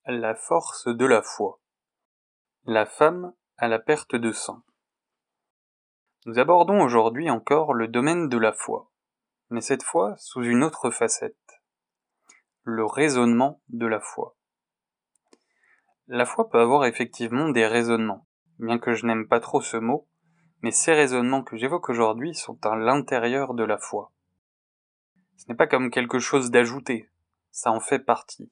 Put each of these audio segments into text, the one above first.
La force de la foi. La femme à la perte de sang. Nous abordons aujourd'hui encore le domaine de la foi, mais cette fois sous une autre facette. Le raisonnement de la foi. La foi peut avoir effectivement des raisonnements, bien que je n'aime pas trop ce mot, mais ces raisonnements que j'évoque aujourd'hui sont à l'intérieur de la foi. Ce n'est pas comme quelque chose d'ajouté, ça en fait partie.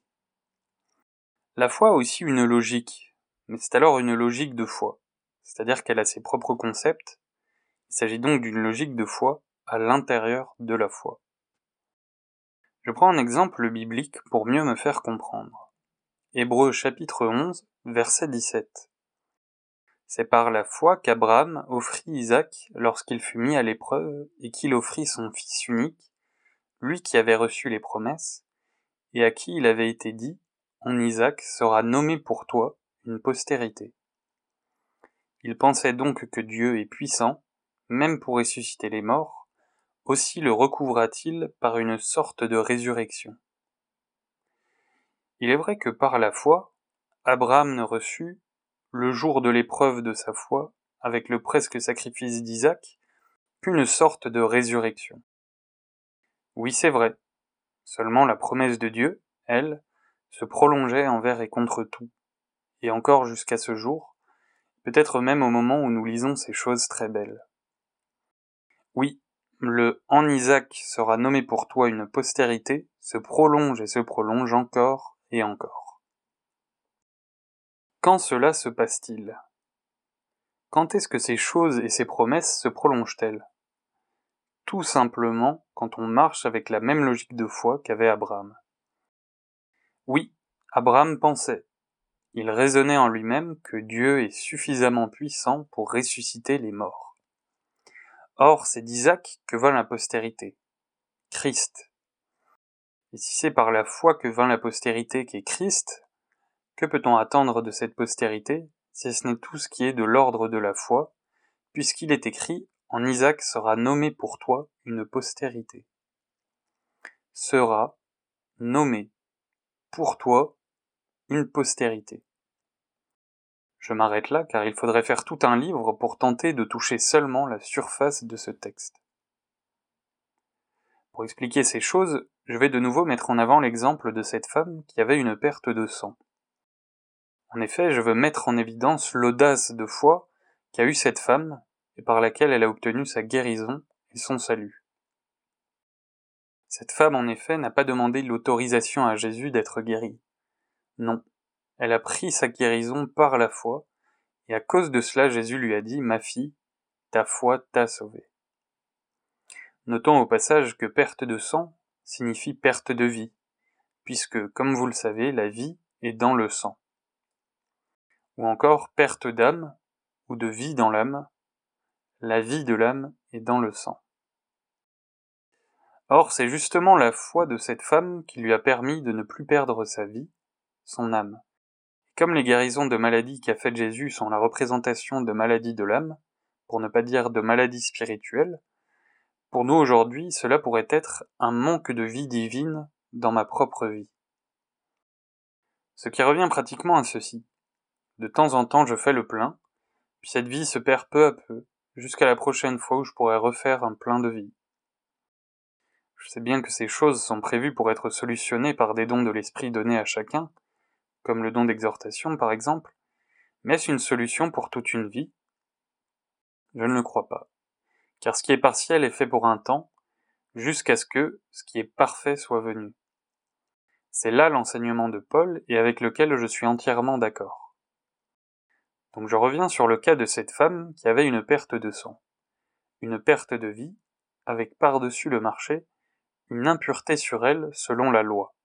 La foi a aussi une logique, mais c'est alors une logique de foi, c'est-à-dire qu'elle a ses propres concepts. Il s'agit donc d'une logique de foi à l'intérieur de la foi. Je prends un exemple biblique pour mieux me faire comprendre. Hébreux chapitre 11, verset 17. C'est par la foi qu'Abraham offrit Isaac lorsqu'il fut mis à l'épreuve et qu'il offrit son fils unique, lui qui avait reçu les promesses, et à qui il avait été dit, en Isaac sera nommé pour toi une postérité. Il pensait donc que Dieu est puissant, même pour ressusciter les morts, aussi le recouvra-t-il par une sorte de résurrection. Il est vrai que par la foi, Abraham ne reçut, le jour de l'épreuve de sa foi, avec le presque sacrifice d'Isaac, qu'une sorte de résurrection. Oui, c'est vrai. Seulement la promesse de Dieu, elle, se prolongeait envers et contre tout, et encore jusqu'à ce jour, peut-être même au moment où nous lisons ces choses très belles. Oui, le « en Isaac sera nommé pour toi une postérité » se prolonge et se prolonge encore et encore. Quand cela se passe-t-il ? Quand est-ce que ces choses et ces promesses se prolongent-elles ? Tout simplement quand on marche avec la même logique de foi qu'avait Abraham. Oui, Abraham pensait, il raisonnait en lui-même que Dieu est suffisamment puissant pour ressusciter les morts. Or, c'est d'Isaac que vint la postérité, Christ. Et si c'est par la foi que vint la postérité qu'est Christ, que peut-on attendre de cette postérité, si ce n'est tout ce qui est de l'ordre de la foi, puisqu'il est écrit « En Isaac sera nommé pour toi une postérité ». Sera nommé pour toi une postérité. Je m'arrête là car il faudrait faire tout un livre pour tenter de toucher seulement la surface de ce texte. Pour expliquer ces choses, je vais de nouveau mettre en avant l'exemple de cette femme qui avait une perte de sang. En effet, je veux mettre en évidence l'audace de foi qu'a eue cette femme et par laquelle elle a obtenu sa guérison et son salut. Cette femme, en effet, n'a pas demandé l'autorisation à Jésus d'être guérie. Non, elle a pris sa guérison par la foi, et à cause de cela, Jésus lui a dit « Ma fille, ta foi t'a sauvée ». Notons au passage que perte de sang signifie perte de vie, puisque, comme vous le savez, la vie est dans le sang. Ou encore perte d'âme, ou de vie dans l'âme, la vie de l'âme est dans le sang. Or, c'est justement la foi de cette femme qui lui a permis de ne plus perdre sa vie, son âme. Comme les guérisons de maladies qu'a faites Jésus sont la représentation de maladies de l'âme, pour ne pas dire de maladies spirituelles, pour nous aujourd'hui, cela pourrait être un manque de vie divine dans ma propre vie. Ce qui revient pratiquement à ceci. De temps en temps, je fais le plein, puis cette vie se perd peu à peu, jusqu'à la prochaine fois où je pourrai refaire un plein de vie. Je sais bien que ces choses sont prévues pour être solutionnées par des dons de l'esprit donnés à chacun, comme le don d'exhortation par exemple, mais est-ce une solution pour toute une vie ? Je ne le crois pas. Car ce qui est partiel est fait pour un temps, jusqu'à ce que ce qui est parfait soit venu. C'est là l'enseignement de Paul et avec lequel je suis entièrement d'accord. Donc je reviens sur le cas de cette femme qui avait une perte de sang, une perte de vie, avec par-dessus le marché, une impureté sur elle selon la loi.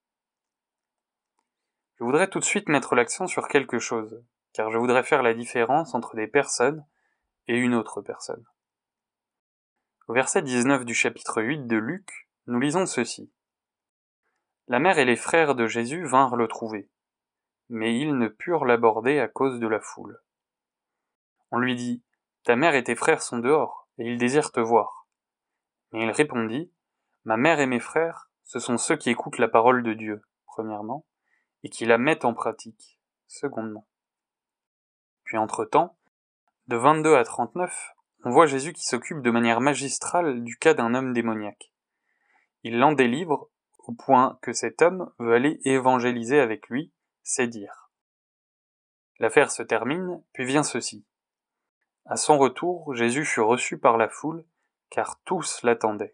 Je voudrais tout de suite mettre l'accent sur quelque chose, car je voudrais faire la différence entre des personnes et une autre personne. Au verset 19 du chapitre 8 de Luc, nous lisons ceci. La mère et les frères de Jésus vinrent le trouver, mais ils ne purent l'aborder à cause de la foule. On lui dit, « Ta mère et tes frères sont dehors, et ils désirent te voir. » Mais il répondit, « Ma mère et mes frères, ce sont ceux qui écoutent la parole de Dieu, premièrement, et qui la mettent en pratique, secondement. Puis entre-temps, de 22 à 39, on voit Jésus qui s'occupe de manière magistrale du cas d'un homme démoniaque. Il l'en délivre au point que cet homme veut aller évangéliser avec lui, c'est dire. L'affaire se termine, puis vient ceci. À son retour, Jésus fut reçu par la foule, car tous l'attendaient.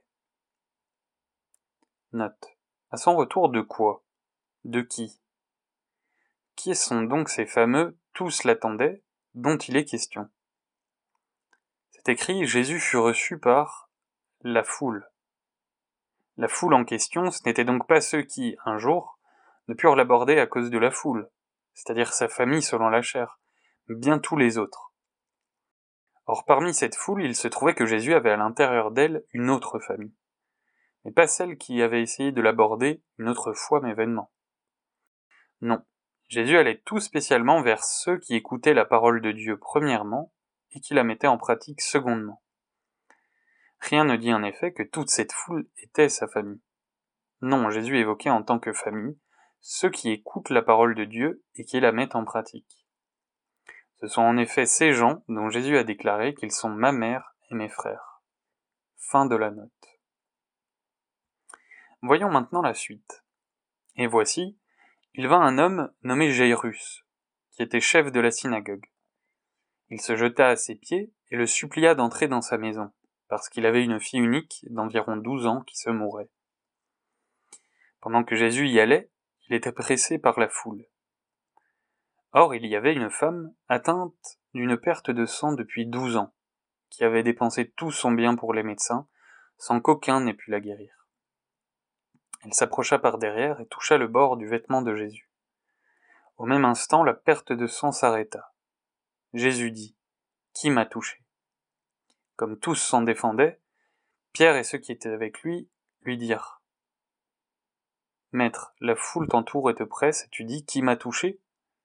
Note. À son retour de quoi? De qui? Qui sont donc ces fameux « tous l'attendaient » dont il est question? C'est écrit « Jésus fut reçu par la foule ». La foule en question, ce n'étaient donc pas ceux qui, un jour, ne purent l'aborder à cause de la foule, c'est-à-dire sa famille selon la chair, mais bien tous les autres. Or parmi cette foule, il se trouvait que Jésus avait à l'intérieur d'elle une autre famille, mais pas celle qui avait essayé de l'aborder une autre fois mais vainement. Non, Jésus allait tout spécialement vers ceux qui écoutaient la parole de Dieu premièrement et qui la mettaient en pratique secondement. Rien ne dit en effet que toute cette foule était sa famille. Non, Jésus évoquait en tant que famille ceux qui écoutent la parole de Dieu et qui la mettent en pratique. Ce sont en effet ces gens dont Jésus a déclaré qu'ils sont ma mère et mes frères. Fin de la note. Voyons maintenant la suite. Et voici, il vint un homme nommé Jairus, qui était chef de la synagogue. Il se jeta à ses pieds et le supplia d'entrer dans sa maison, parce qu'il avait une fille unique d'environ 12 ans qui se mourait. Pendant que Jésus y allait, il était pressé par la foule. Or, il y avait une femme atteinte d'une perte de sang depuis 12 ans, qui avait dépensé tout son bien pour les médecins, sans qu'aucun n'ait pu la guérir. Elle s'approcha par derrière et toucha le bord du vêtement de Jésus. Au même instant, la perte de sang s'arrêta. Jésus dit « Qui m'a touché ?» Comme tous s'en défendaient, Pierre et ceux qui étaient avec lui dirent « Maître, la foule t'entoure et te presse, et tu dis « Qui m'a touché ?»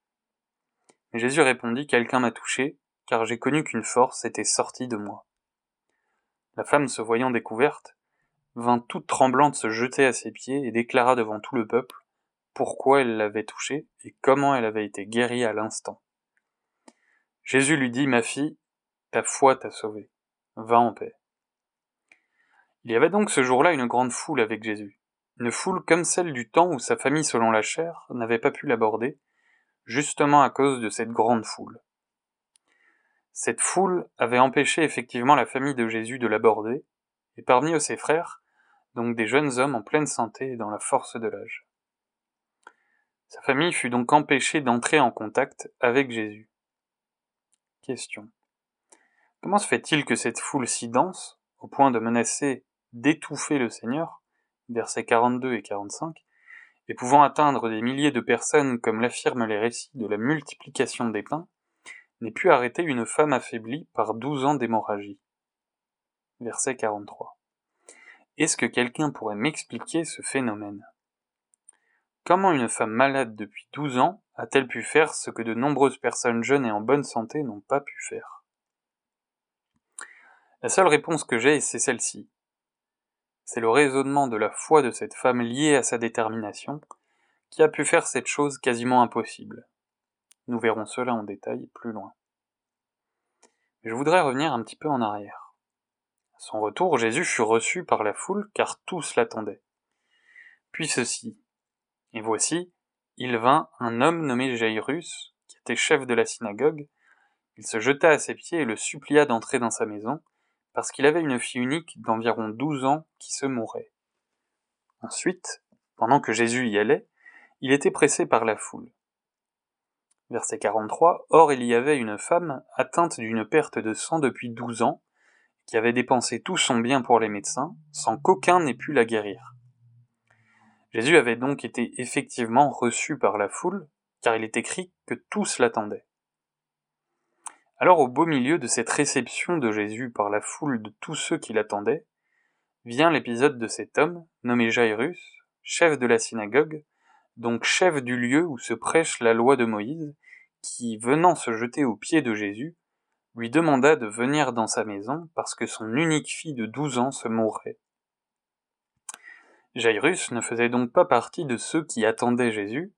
Mais Jésus répondit « Quelqu'un m'a touché, car j'ai connu qu'une force était sortie de moi. » La femme, se voyant découverte, vint toute tremblante se jeter à ses pieds et déclara devant tout le peuple pourquoi elle l'avait touché et comment elle avait été guérie à l'instant. Jésus lui dit « Ma fille, ta foi t'a sauvée. Va en paix. » Il y avait donc ce jour-là une grande foule avec Jésus. Une foule comme celle du temps où sa famille selon la chair n'avait pas pu l'aborder, justement à cause de cette grande foule. Cette foule avait empêché effectivement la famille de Jésus de l'aborder, et parmi eux ses frères, donc des jeunes hommes en pleine santé et dans la force de l'âge. Sa famille fut donc empêchée d'entrer en contact avec Jésus. Question. Comment se fait-il que cette foule si dense, au point de menacer d'étouffer le Seigneur, versets 42 et 45, et pouvant atteindre des milliers de personnes comme l'affirment les récits de la multiplication des pains, n'ait pu arrêter une femme affaiblie par 12 ans d'hémorragie. Verset 43. Est-ce que quelqu'un pourrait m'expliquer ce phénomène? Comment une femme malade depuis 12 ans a-t-elle pu faire ce que de nombreuses personnes jeunes et en bonne santé n'ont pas pu faire? La seule réponse que j'ai, c'est celle-ci. C'est le raisonnement de la foi de cette femme liée à sa détermination qui a pu faire cette chose quasiment impossible. Nous verrons cela en détail plus loin. Mais je voudrais revenir un petit peu en arrière. À son retour, Jésus fut reçu par la foule car tous l'attendaient. Puis ceci. Et voici, il vint un homme nommé Jairus, qui était chef de la synagogue. Il se jeta à ses pieds et le supplia d'entrer dans sa maison, parce qu'il avait une fille unique d'environ 12 ans qui se mourait. Ensuite, pendant que Jésus y allait, il était pressé par la foule. Verset 43, « Or il y avait une femme atteinte d'une perte de sang depuis 12 ans, qui avait dépensé tout son bien pour les médecins, sans qu'aucun n'ait pu la guérir. » Jésus avait donc été effectivement reçu par la foule, car il est écrit que tous l'attendaient. Alors au beau milieu de cette réception de Jésus par la foule de tous ceux qui l'attendaient, vient l'épisode de cet homme, nommé Jairus, chef de la synagogue, donc chef du lieu où se prêche la loi de Moïse, qui, venant se jeter aux pieds de Jésus, lui demanda de venir dans sa maison parce que son unique fille de 12 ans se mourait. Jairus ne faisait donc pas partie de ceux qui attendaient Jésus,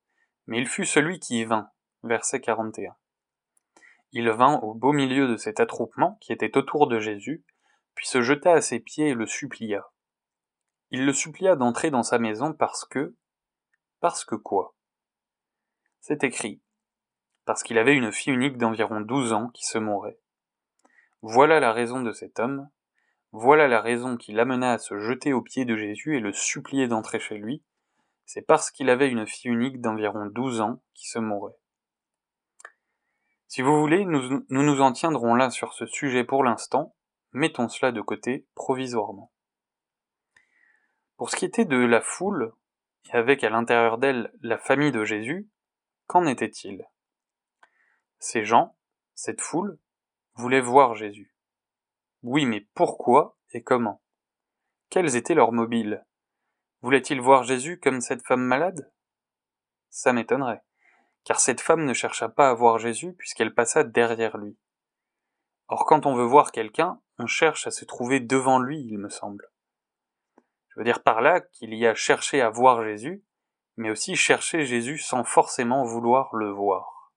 Mais il fut celui qui vint. Verset 41. Il vint au beau milieu de cet attroupement qui était autour de Jésus, puis se jeta à ses pieds et le supplia. Il le supplia d'entrer dans sa maison parce que quoi? C'est écrit. Parce qu'il avait une fille unique d'environ 12 ans qui se mourait. Voilà la raison de cet homme, voilà la raison qui l'amena à se jeter aux pieds de Jésus et le supplier d'entrer chez lui, c'est parce qu'il avait une fille unique d'environ 12 ans qui se mourait. Si vous voulez, nous nous en tiendrons là sur ce sujet pour l'instant, mettons cela de côté provisoirement. Pour ce qui était de la foule, et avec à l'intérieur d'elle la famille de Jésus, qu'en était-il? Ces gens, cette foule, voulaient voir Jésus. Oui, mais pourquoi et comment? Quels étaient leurs mobiles? Voulaient-ils voir Jésus comme cette femme malade? Ça m'étonnerait, car cette femme ne chercha pas à voir Jésus puisqu'elle passa derrière lui. Or quand on veut voir quelqu'un, on cherche à se trouver devant lui, il me semble. Je veux dire par là qu'il y a cherché à voir Jésus, mais aussi chercher Jésus sans forcément vouloir le voir.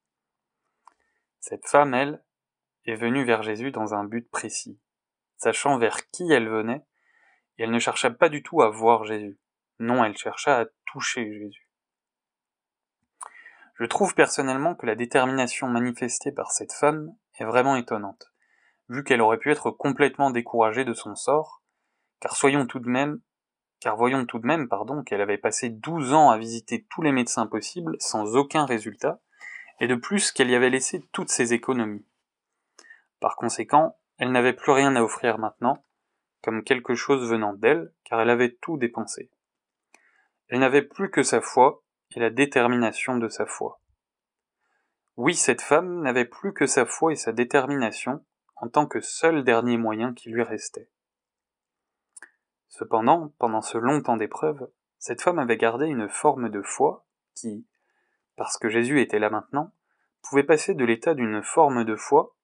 Cette femme, elle, est venue vers Jésus dans un but précis, sachant vers qui elle venait, et elle ne chercha pas du tout à voir Jésus. Non, elle chercha à toucher Jésus. Je trouve personnellement que la détermination manifestée par cette femme est vraiment étonnante, vu qu'elle aurait pu être complètement découragée de son sort, car voyons tout de même, qu'elle avait passé 12 ans à visiter tous les médecins possibles sans aucun résultat, et de plus qu'elle y avait laissé toutes ses économies. Par conséquent, elle n'avait plus rien à offrir maintenant, comme quelque chose venant d'elle, car elle avait tout dépensé. Elle n'avait plus que sa foi et la détermination de sa foi. Oui, cette femme n'avait plus que sa foi et sa détermination en tant que seul dernier moyen qui lui restait. Cependant, pendant ce long temps d'épreuve, cette femme avait gardé une forme de foi qui, parce que Jésus était là maintenant, pouvait passer de l'état d'une forme de foi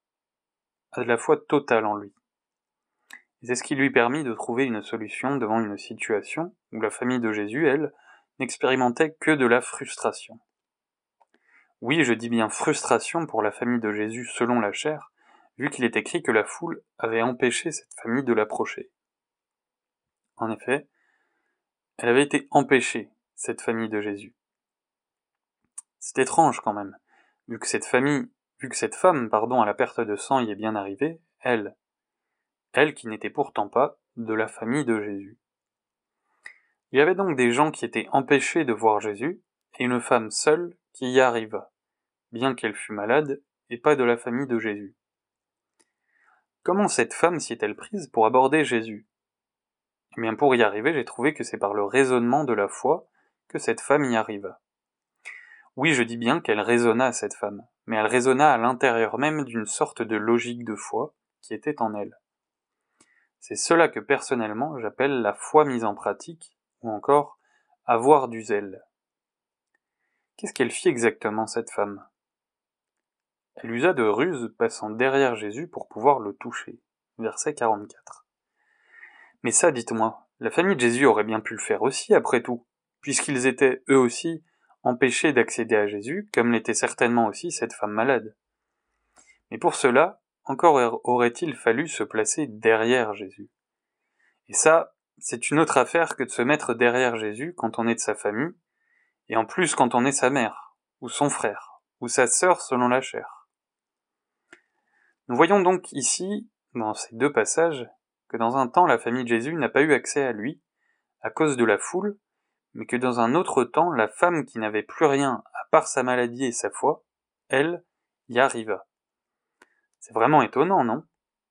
à de la foi totale en lui. Et c'est ce qui lui permit de trouver une solution devant une situation où la famille de Jésus, elle, n'expérimentait que de la frustration. Oui, je dis bien frustration pour la famille de Jésus selon la chair, vu qu'il est écrit que la foule avait empêché cette famille de l'approcher. En effet, elle avait été empêchée, cette famille de Jésus. C'est étrange quand même, vu que cette femme, à la perte de sang y est bien arrivée, elle qui n'était pourtant pas de la famille de Jésus. Il y avait donc des gens qui étaient empêchés de voir Jésus, et une femme seule qui y arriva, bien qu'elle fût malade, et pas de la famille de Jésus. Comment cette femme s'y est-elle prise pour aborder Jésus? Eh bien, pour y arriver, j'ai trouvé que c'est par le raisonnement de la foi que cette femme y arriva. Oui, je dis bien qu'elle raisonna, cette femme, mais elle raisonna à l'intérieur même d'une sorte de logique de foi qui était en elle. C'est cela que personnellement j'appelle la foi mise en pratique, ou encore avoir du zèle. Qu'est-ce qu'elle fit exactement, cette femme? Elle usa de ruses passant derrière Jésus pour pouvoir le toucher. Verset 44. Mais ça, dites-moi, la famille de Jésus aurait bien pu le faire aussi, après tout, puisqu'ils étaient, eux aussi, empêchés d'accéder à Jésus, comme l'était certainement aussi cette femme malade. Mais pour cela, encore aurait-il fallu se placer derrière Jésus. Et ça, c'est une autre affaire que de se mettre derrière Jésus quand on est de sa famille, et en plus quand on est sa mère, ou son frère, ou sa sœur selon la chair. Nous voyons donc ici, dans ces deux passages, que dans un temps la famille de Jésus n'a pas eu accès à lui, à cause de la foule, mais que dans un autre temps, la femme qui n'avait plus rien à part sa maladie et sa foi, elle, y arriva. C'est vraiment étonnant, non?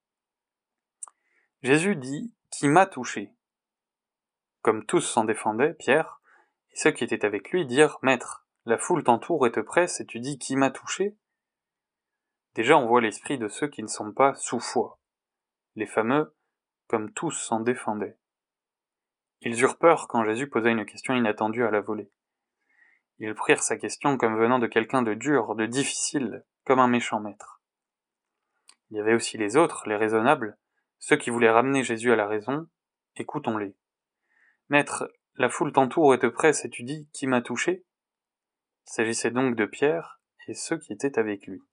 Jésus dit « Qui m'a touché ?» Comme tous s'en défendaient, Pierre, et ceux qui étaient avec lui dirent « Maître, la foule t'entoure et te presse, et tu dis « Qui m'a touché ?» Déjà on voit l'esprit de ceux qui ne sont pas sous foi. Les fameux « Comme tous s'en défendaient ». Ils eurent peur quand Jésus posa une question inattendue à la volée. Ils prirent sa question comme venant de quelqu'un de dur, de difficile, comme un méchant maître. Il y avait aussi les autres, les raisonnables, ceux qui voulaient ramener Jésus à la raison. Écoutons-les. « Maître, la foule t'entoure et te presse et tu dis « Qui m'a touché ?» Il s'agissait donc de Pierre et ceux qui étaient avec lui.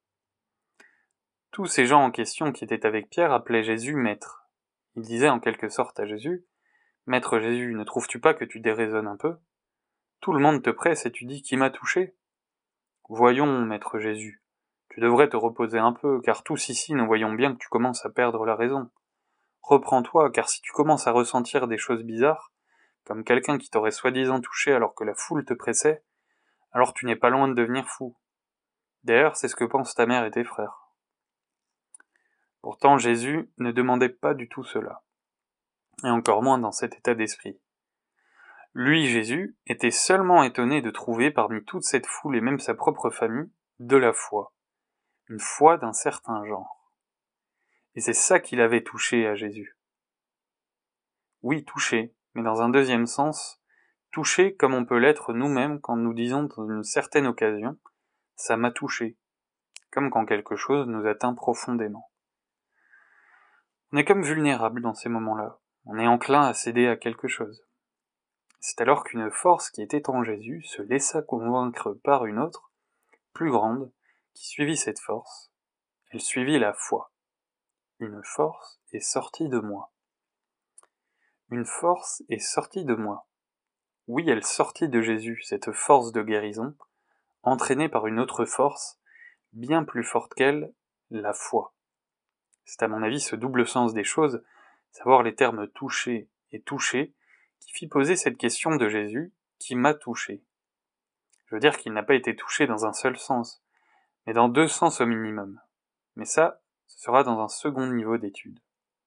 Tous ces gens en question qui étaient avec Pierre appelaient Jésus maître. Ils disaient en quelque sorte à Jésus : « Maître Jésus, ne trouves-tu pas que tu déraisonnes un peu ? Tout le monde te presse et tu dis qui m'a touché ? Voyons, maître Jésus, tu devrais te reposer un peu, car tous ici nous voyons bien que tu commences à perdre la raison. Reprends-toi, car si tu commences à ressentir des choses bizarres, comme quelqu'un qui t'aurait soi-disant touché alors que la foule te pressait, alors tu n'es pas loin de devenir fou. D'ailleurs, c'est ce que pensent ta mère et tes frères. » Pourtant, Jésus ne demandait pas du tout cela, et encore moins dans cet état d'esprit. Lui, Jésus, était seulement étonné de trouver parmi toute cette foule et même sa propre famille de la foi, une foi d'un certain genre. Et c'est ça qu'il avait touché à Jésus. Oui, touché, mais dans un deuxième sens, touché comme on peut l'être nous-mêmes quand nous disons dans une certaine occasion « ça m'a touché », comme quand quelque chose nous atteint profondément. On est comme vulnérable dans ces moments-là, on est enclin à céder à quelque chose. C'est alors qu'une force qui était en Jésus se laissa convaincre par une autre, plus grande, qui suivit cette force. Elle suivit la foi. Une force est sortie de moi. Une force est sortie de moi. Oui, elle sortit de Jésus, cette force de guérison, entraînée par une autre force, bien plus forte qu'elle, la foi. C'est à mon avis ce double sens des choses, savoir les termes toucher et toucher, qui fit poser cette question de Jésus, qui m'a touché. Je veux dire qu'il n'a pas été touché dans un seul sens, mais dans deux sens au minimum. Mais ça, ce sera dans un second niveau d'étude.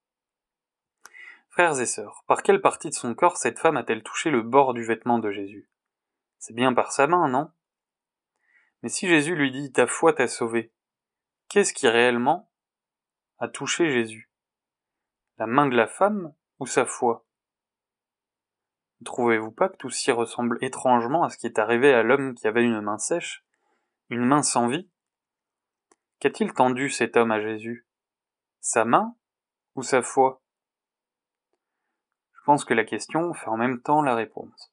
Frères et sœurs, par quelle partie de son corps cette femme a-t-elle touché le bord du vêtement de Jésus ? C'est bien par sa main, non ? Mais si Jésus lui dit « ta foi t'a sauvé », qu'est-ce qui réellement a touché Jésus ? La main de la femme ou sa foi ? Ne trouvez-vous pas que tout s'y ressemble étrangement à ce qui est arrivé à l'homme qui avait une main sèche, une main sans vie ? Qu'a-t-il tendu cet homme à Jésus ? Sa main ou sa foi ? Je pense que la question fait en même temps la réponse.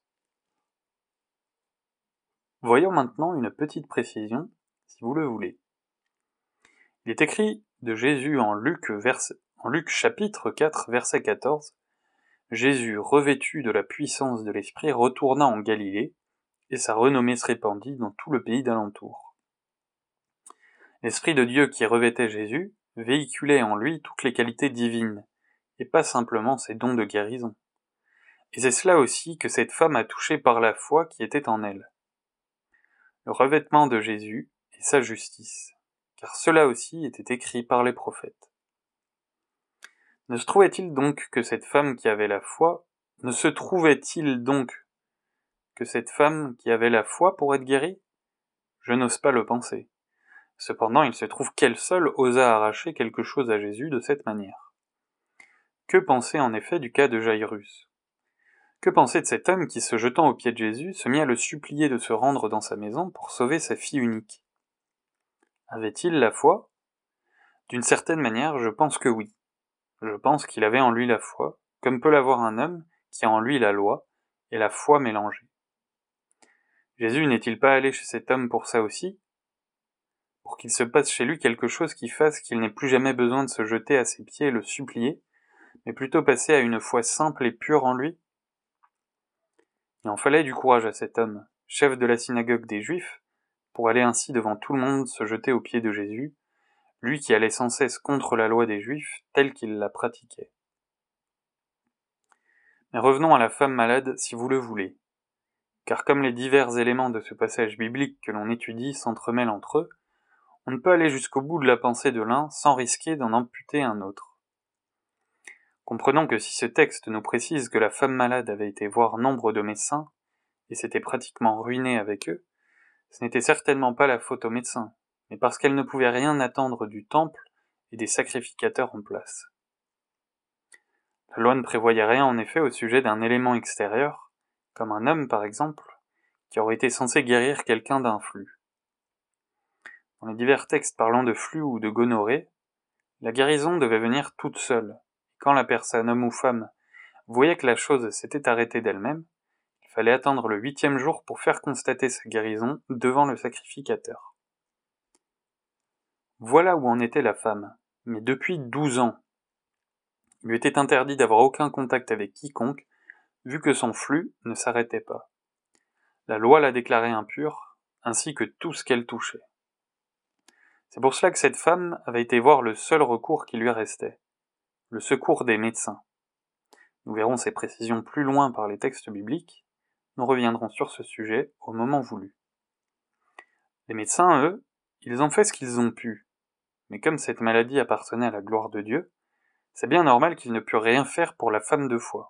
Voyons maintenant une petite précision, si vous le voulez. Il est écrit de Jésus en Luc chapitre 4, verset 14, « Jésus, revêtu de la puissance de l'Esprit, retourna en Galilée, et sa renommée se répandit dans tout le pays d'alentour. » L'Esprit de Dieu qui revêtait Jésus véhiculait en lui toutes les qualités divines, et pas simplement ses dons de guérison. Et c'est cela aussi que cette femme a touché par la foi qui était en elle. Le revêtement de Jésus et sa justice, car cela aussi était écrit par les prophètes. Ne se trouvait-il donc que cette femme qui avait la foi pour être guérie ? Je n'ose pas le penser. Cependant, il se trouve qu'elle seule osa arracher quelque chose à Jésus de cette manière. Que penser en effet du cas de Jairus ? Que penser de cet homme qui, se jetant aux pieds de Jésus, se mit à le supplier de se rendre dans sa maison pour sauver sa fille unique ? Avait-il la foi ? D'une certaine manière, je pense que oui. Je pense qu'il avait en lui la foi, comme peut l'avoir un homme qui a en lui la loi et la foi mélangée. Jésus n'est-il pas allé chez cet homme pour ça aussi ? Pour qu'il se passe chez lui quelque chose qui fasse qu'il n'ait plus jamais besoin de se jeter à ses pieds et le supplier, mais plutôt passer à une foi simple et pure en lui ? Il en fallait du courage à cet homme, chef de la synagogue des Juifs, pour aller ainsi devant tout le monde se jeter aux pieds de Jésus, lui qui allait sans cesse contre la loi des Juifs telle qu'il la pratiquait. Mais revenons à la femme malade si vous le voulez, car comme les divers éléments de ce passage biblique que l'on étudie s'entremêlent entre eux, on ne peut aller jusqu'au bout de la pensée de l'un sans risquer d'en amputer un autre. Comprenons que si ce texte nous précise que la femme malade avait été voir nombre de médecins, et s'était pratiquement ruinée avec eux, ce n'était certainement pas la faute aux médecins, mais parce qu'elle ne pouvait rien attendre du temple et des sacrificateurs en place. La loi ne prévoyait rien en effet au sujet d'un élément extérieur, comme un homme par exemple, qui aurait été censé guérir quelqu'un d'un flux. Dans les divers textes parlant de flux ou de gonorrhée, la guérison devait venir toute seule. Quand la personne, homme ou femme, voyait que la chose s'était arrêtée d'elle-même, il fallait attendre le 8e jour pour faire constater sa guérison devant le sacrificateur. Voilà où en était la femme, mais depuis 12 ans. Il lui était interdit d'avoir aucun contact avec quiconque, vu que son flux ne s'arrêtait pas. La loi la déclarait impure, ainsi que tout ce qu'elle touchait. C'est pour cela que cette femme avait été voir le seul recours qui lui restait, le secours des médecins. Nous verrons ces précisions plus loin par les textes bibliques, nous reviendrons sur ce sujet au moment voulu. Les médecins, eux, ils ont fait ce qu'ils ont pu, mais comme cette maladie appartenait à la gloire de Dieu, c'est bien normal qu'ils ne purent rien faire pour la femme de foi.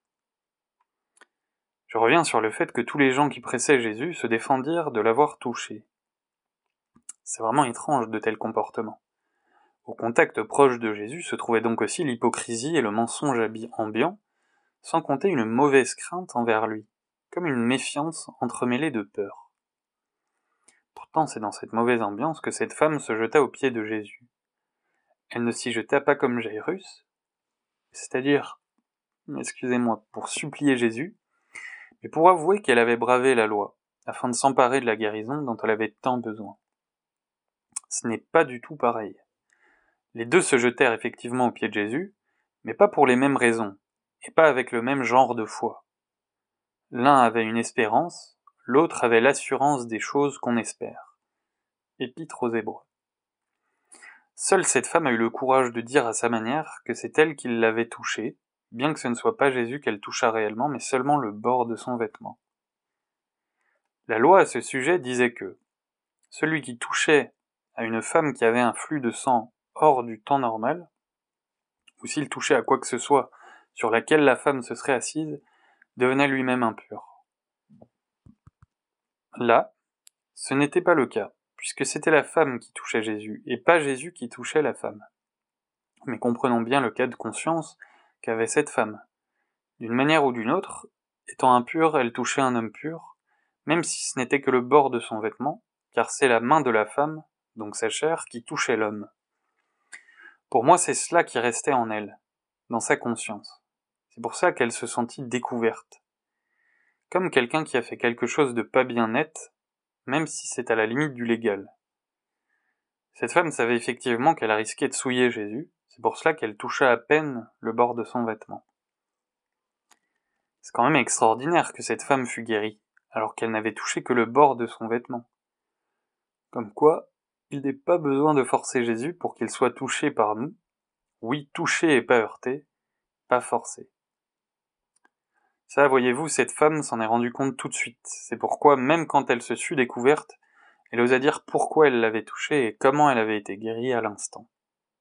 Je reviens sur le fait que tous les gens qui pressaient Jésus se défendirent de l'avoir touché. C'est vraiment étrange de tels comportements. Au contact proche de Jésus se trouvait donc aussi l'hypocrisie et le mensonge ambiant, sans compter une mauvaise crainte envers lui, comme une méfiance entremêlée de peur. Pourtant, c'est dans cette mauvaise ambiance que cette femme se jeta aux pieds de Jésus. Elle ne s'y jeta pas comme Jairus, c'est-à-dire, pour supplier Jésus, mais pour avouer qu'elle avait bravé la loi, afin de s'emparer de la guérison dont elle avait tant besoin. Ce n'est pas du tout pareil. Les deux se jetèrent effectivement aux pieds de Jésus, mais pas pour les mêmes raisons, et pas avec le même genre de foi. L'un avait une espérance, l'autre avait l'assurance des choses qu'on espère. Épître aux Hébreux. Seule cette femme a eu le courage de dire à sa manière que c'est elle qui l'avait touché, bien que ce ne soit pas Jésus qu'elle toucha réellement, mais seulement le bord de son vêtement. La loi à ce sujet disait que celui qui touchait à une femme qui avait un flux de sang hors du temps normal, ou s'il touchait à quoi que ce soit sur laquelle la femme se serait assise, devenait lui-même impur. Là, ce n'était pas le cas, puisque c'était la femme qui touchait Jésus, et pas Jésus qui touchait la femme. Mais comprenons bien le cas de conscience qu'avait cette femme. D'une manière ou d'une autre, étant impure, elle touchait un homme pur, même si ce n'était que le bord de son vêtement, car c'est la main de la femme, donc sa chair, qui touchait l'homme. Pour moi, c'est cela qui restait en elle, dans sa conscience. C'est pour ça qu'elle se sentit découverte. Comme quelqu'un qui a fait quelque chose de pas bien net, même si c'est à la limite du légal. Cette femme savait effectivement qu'elle risquait de souiller Jésus, c'est pour cela qu'elle toucha à peine le bord de son vêtement. C'est quand même extraordinaire que cette femme fût guérie, alors qu'elle n'avait touché que le bord de son vêtement. Comme quoi, il n'est pas besoin de forcer Jésus pour qu'il soit touché par nous. Oui, touché et pas heurté, pas forcé. Ça, voyez-vous, cette femme s'en est rendue compte tout de suite. C'est pourquoi, même quand elle se sut découverte, elle osa dire pourquoi elle l'avait touché et comment elle avait été guérie à l'instant.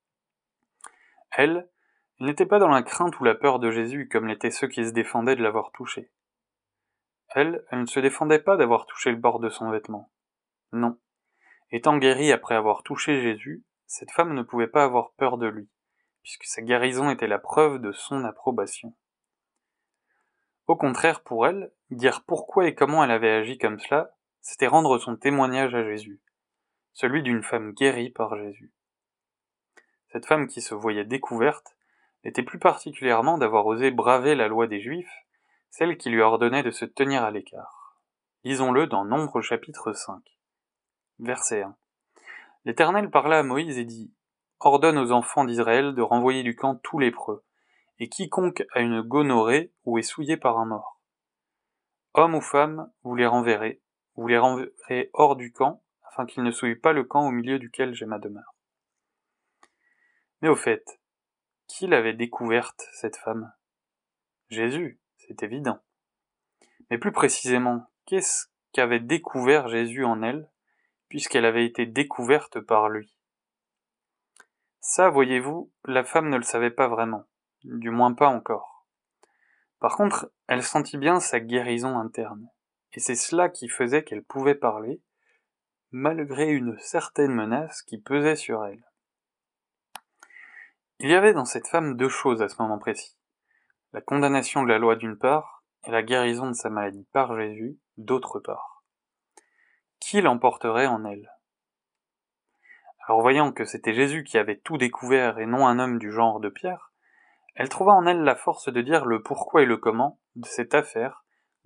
Elle n'était pas dans la crainte ou la peur de Jésus comme l'étaient ceux qui se défendaient de l'avoir touché. Elle ne se défendait pas d'avoir touché le bord de son vêtement. Non. Étant guérie après avoir touché Jésus, cette femme ne pouvait pas avoir peur de lui, puisque sa guérison était la preuve de son approbation. Au contraire, pour elle, dire pourquoi et comment elle avait agi comme cela, c'était rendre son témoignage à Jésus, celui d'une femme guérie par Jésus. Cette femme qui se voyait découverte n'était plus particulièrement d'avoir osé braver la loi des Juifs, celle qui lui ordonnait de se tenir à l'écart. Lisons-le dans Nombres chapitre 5. Verset 1. L'Éternel parla à Moïse et dit : « Ordonne aux enfants d'Israël de renvoyer du camp tout lépreux, et quiconque a une gonorrhée ou est souillé par un mort. Homme ou femme, vous les renverrez hors du camp, afin qu'ils ne souillent pas le camp au milieu duquel j'ai ma demeure. » Mais au fait, qui l'avait découverte, cette femme ? Jésus, c'est évident. Mais plus précisément, qu'est-ce qu'avait découvert Jésus en elle, puisqu'elle avait été découverte par lui ? Ça, voyez-vous, la femme ne le savait pas vraiment, du moins pas encore. Par contre, elle sentit bien sa guérison interne, et c'est cela qui faisait qu'elle pouvait parler, malgré une certaine menace qui pesait sur elle. Il y avait dans cette femme deux choses à ce moment précis. La condamnation de la loi d'une part, et la guérison de sa maladie par Jésus d'autre part. Qui l'emporterait en elle ? Alors voyant que c'était Jésus qui avait tout découvert et non un homme du genre de Pierre, elle trouva en elle la force de dire le pourquoi et le comment de cette affaire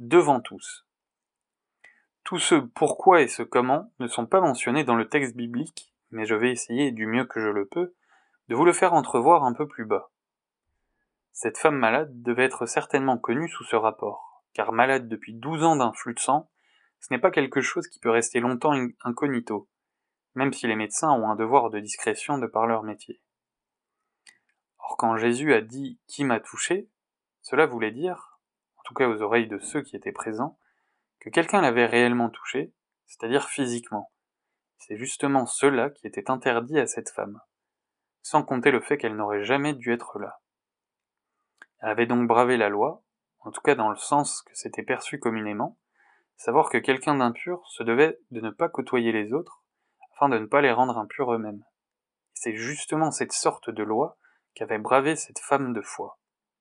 devant tous. Tout ce pourquoi et ce comment ne sont pas mentionnés dans le texte biblique, mais je vais essayer, du mieux que je le peux, de vous le faire entrevoir un peu plus bas. Cette femme malade devait être certainement connue sous ce rapport, car malade depuis 12 ans d'un flux de sang, ce n'est pas quelque chose qui peut rester longtemps incognito, même si les médecins ont un devoir de discrétion de par leur métier. Or quand Jésus a dit « Qui m'a touché ?», cela voulait dire, en tout cas aux oreilles de ceux qui étaient présents, que quelqu'un l'avait réellement touché, c'est-à-dire physiquement. C'est justement cela qui était interdit à cette femme, sans compter le fait qu'elle n'aurait jamais dû être là. Elle avait donc bravé la loi, en tout cas dans le sens que c'était perçu communément, savoir que quelqu'un d'impur se devait de ne pas côtoyer les autres, afin de ne pas les rendre impurs eux-mêmes. C'est justement cette sorte de loi qu'avait bravé cette femme de foi.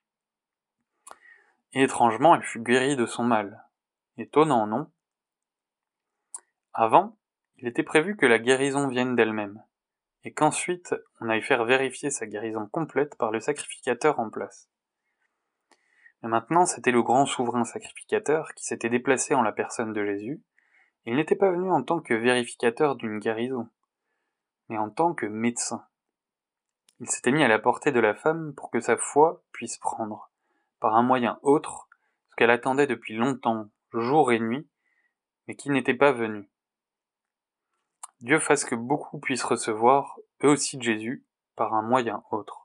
Et étrangement, elle fut guérie de son mal. Étonnant, non ? Avant, il était prévu que la guérison vienne d'elle-même, et qu'ensuite on aille faire vérifier sa guérison complète par le sacrificateur en place. Mais maintenant, c'était le grand souverain sacrificateur qui s'était déplacé en la personne de Jésus. Il n'était pas venu en tant que vérificateur d'une guérison, mais en tant que médecin. Il s'était mis à la portée de la femme pour que sa foi puisse prendre, par un moyen autre, ce qu'elle attendait depuis longtemps, jour et nuit, mais qui n'était pas venu. Dieu fasse que beaucoup puissent recevoir, eux aussi de Jésus, par un moyen autre.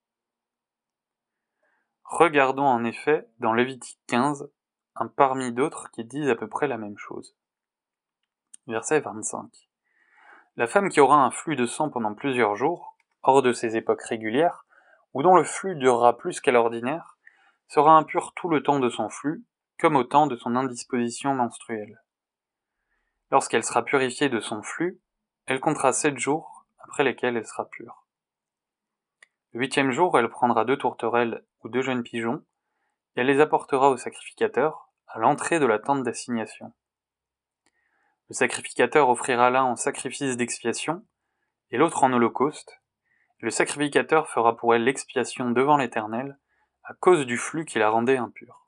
Regardons en effet dans Lévitique 15, un parmi d'autres qui disent à peu près la même chose. Verset 25. La femme qui aura un flux de sang pendant plusieurs jours, hors de ses époques régulières, ou dont le flux durera plus qu'à l'ordinaire, sera impure tout le temps de son flux, comme au temps de son indisposition menstruelle. Lorsqu'elle sera purifiée de son flux, elle comptera 7 jours, après lesquels elle sera pure. Le 8e jour, elle prendra 2 tourterelles ou 2 jeunes pigeons, et elle les apportera au sacrificateur, à l'entrée de la tente d'assignation. Le sacrificateur offrira l'un en sacrifice d'expiation, et l'autre en holocauste, et le sacrificateur fera pour elle l'expiation devant l'Éternel, à cause du flux qui la rendait impure.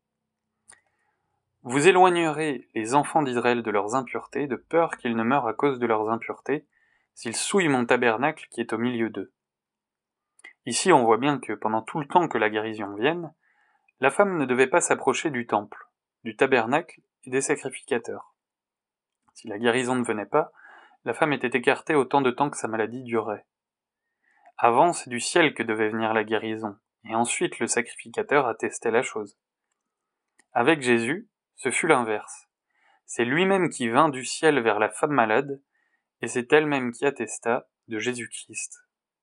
Vous éloignerez les enfants d'Israël de leurs impuretés, de peur qu'ils ne meurent à cause de leurs impuretés, s'ils souillent mon tabernacle qui est au milieu d'eux. Ici, on voit bien que pendant tout le temps que la guérison vienne, la femme ne devait pas s'approcher du temple, du tabernacle et des sacrificateurs. Si la guérison ne venait pas, la femme était écartée autant de temps que sa maladie durait. Avant, c'est du ciel que devait venir la guérison, et ensuite le sacrificateur attestait la chose. Avec Jésus, ce fut l'inverse. C'est lui-même qui vint du ciel vers la femme malade, et c'est elle-même qui attesta de Jésus-Christ.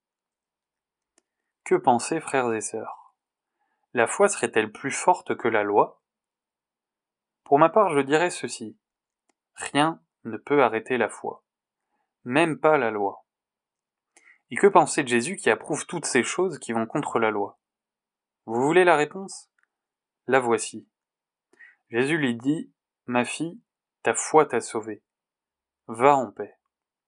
Que penser, frères et sœurs ? La foi serait-elle plus forte que la loi ? Pour ma part, je dirais ceci. Rien ne peut arrêter la foi. Même pas la loi. Et que penser de Jésus qui approuve toutes ces choses qui vont contre la loi ? Vous voulez la réponse ? La voici. Jésus lui dit, « Ma fille, ta foi t'a sauvée. Va en paix. »